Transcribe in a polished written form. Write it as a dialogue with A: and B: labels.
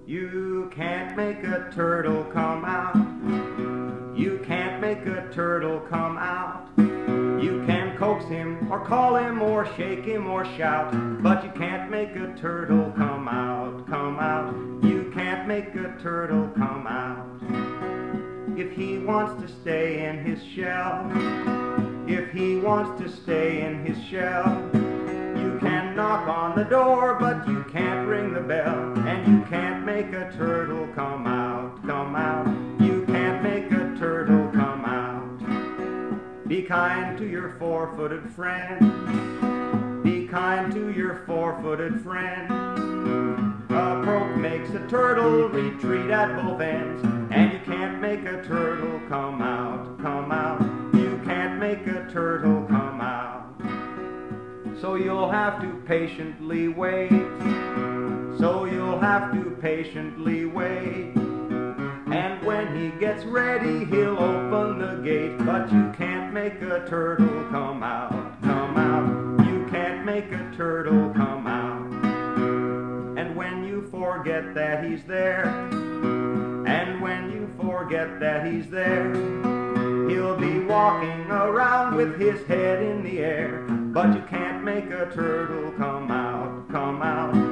A: You can't make a turtle come out. You can't make a turtle come out. You can coax him or call him or shake him or shout, but you can't make a turtle come out, come out. You can't make a turtle come out. If he wants to stay in his shell, if he wants to stay in his shell, you can knock on the door, but you can't ring the bell, and you can't make a turtle come out, come out. You can't make a turtle come out. Be kind to your four-footed friend. Be kind to your four-footed friend. Approach makes a turtle retreat at both ends, and you can't make a turtle come out, come out. You can't make a turtle come out. So you'll have to patiently wait. So you'll have to patiently wait. And when he gets ready, he'll open the gate. But you can't make a turtle come out, come out. You can't make a turtle come out. And when you forget that he's there, and when you forget that he's there, he'll be walking around with his head in the air. But you can't make a turtle come out, come out.